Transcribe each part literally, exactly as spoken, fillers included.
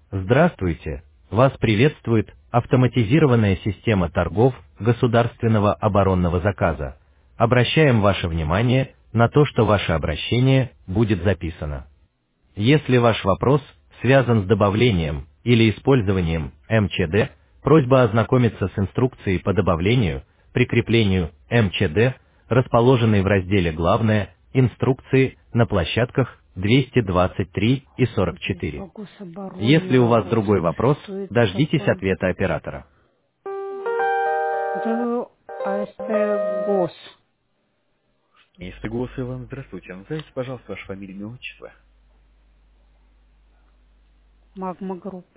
Здравствуйте! Вас приветствует автоматизированная система торгов государственного оборонного заказа. Обращаем ваше внимание на то, что ваше обращение будет записано. Если ваш вопрос связан с добавлением или использованием эм че дэ, просьба ознакомиться с инструкцией по добавлению, прикреплению эм че дэ, расположенной в разделе «Главное» инструкции на площадках двести двадцать три и сорок четыре. По гособороне Если у вас другой работает. вопрос, Что это дождитесь такое? ответа оператора. Да, АСТ ГОС. Если голос Иван, здравствуйте. Назовите, пожалуйста, ваше фамилию и отчество. Магма Групп.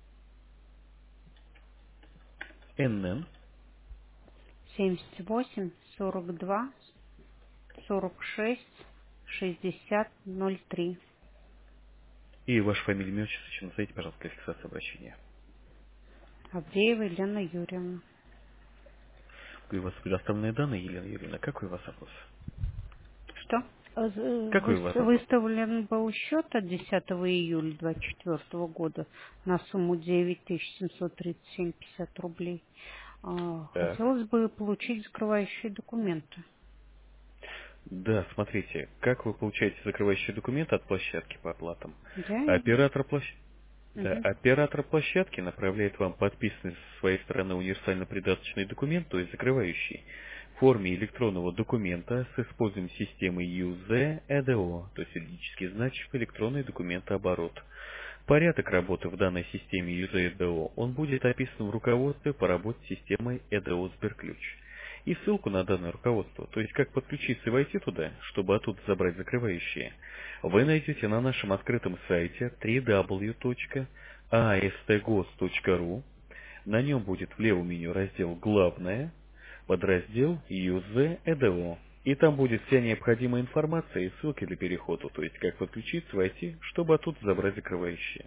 эн эн семьдесят восемь сорок два сорок шесть шестьдесят ноль три. и ваша фамилия и отчество. Еще назовите, пожалуйста, для фиксации обращения. Авдеева Елена Юрьевна. Какие у вас предоставленные данные, Елена Юрьевна? Какой у вас вопрос? Что? Э, э, Какой у выс- вас вопрос? Выставлен был счет от десятого июля двадцать четвёртого года на сумму девять тысяч семьсот тридцать семь пятьдесят рублей. А, Так. Хотелось бы получить закрывающие документы. Да, смотрите, как вы получаете закрывающие документы от площадки по оплатам? Я? Оператор площадки. Да, Мгм. оператор площадки направляет вам подписанный со своей стороны универсально-придаточный документ, то есть закрывающий, в форме электронного документа с использованием системы ю зэ и ди о, то есть юридически значимый электронный документооборот. Порядок работы в данной системе ю зэ и ди о, он будет описан в руководстве по работе с системой и ди о Сберключ. И ссылку на данное руководство, то есть как подключиться и войти туда, чтобы оттуда забрать закрывающие, вы найдете на нашем открытом сайте дабл ю дабл ю дабл ю точка а эс тэ гос точка ру. На нем будет в левом меню раздел «Главное», подраздел ю зэ и ди о. И там будет вся необходимая информация и ссылки для перехода, то есть как подключиться, войти, чтобы оттуда забрать закрывающие.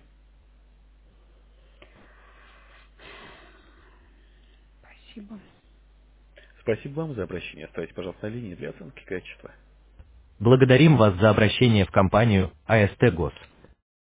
Спасибо. Спасибо вам за обращение. Оставайтесь, пожалуйста, на линии для оценки качества. Благодарим вас за обращение в компанию а эс тэ гос.